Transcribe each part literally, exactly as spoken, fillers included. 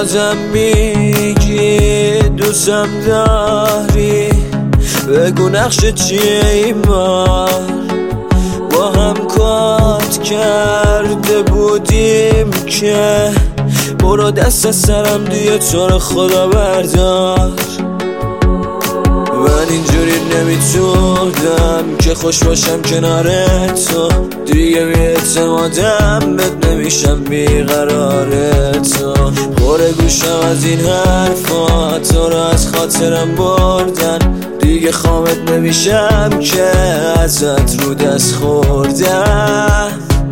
بازم میگی دوستم داری، بگو نقشه چیه این بار. با هم کات کرده بودیم که برو دست از سرم دیگه تو رو خدا بردار. من اینجوری نمیتونم که خوش باشم کنار تو، دیگه بی‌اعتمادم بهت نمیشم بیقرار تو. پر گوشم از این حرفا تو رو از خاطرم بردن، دیگه خامت نمیشم که ازت رو دست خوردم.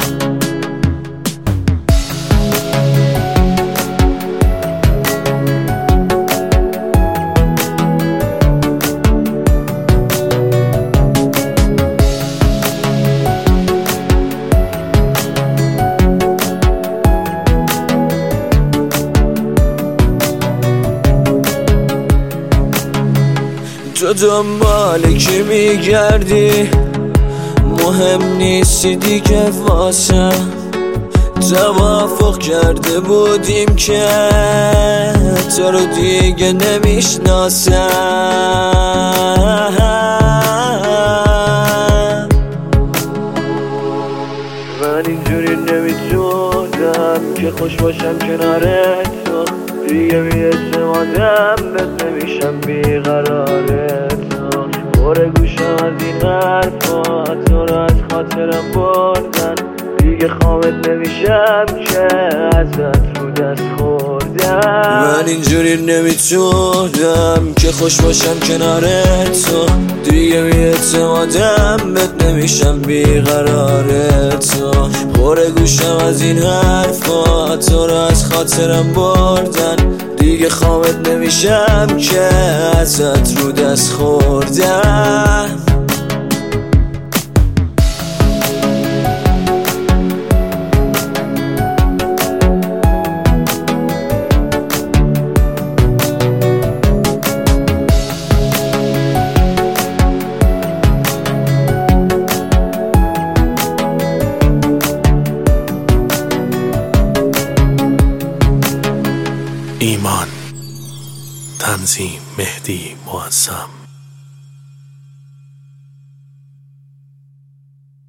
تو دنبال کی میگردی؟ مهم نیستی دیگه واسم. توافق کرده بودیم که تو رو دیگه نمیشناسم. من اینجوری نمیتونم که خوش باشم کنار تو، دیگه بی‌اعتمادم بهت نمیشم بیقرار تو. پر گوشم از این حرفا تو رو از خاطرم بردن، دیگه خامت نمیشم که ازت رو دست خوردم. من اینجوری نمیتونم که خوش باشم کنار تو، دیگه بی‌اعتمادم بهت نمیشم بیقرار تو. پر گوشم از این حرفا تو رو از خاطرم بردن، دیگه خامت نمیشم که ازت رو دست خوردم. ایمان، تنظیم مهدی معظم.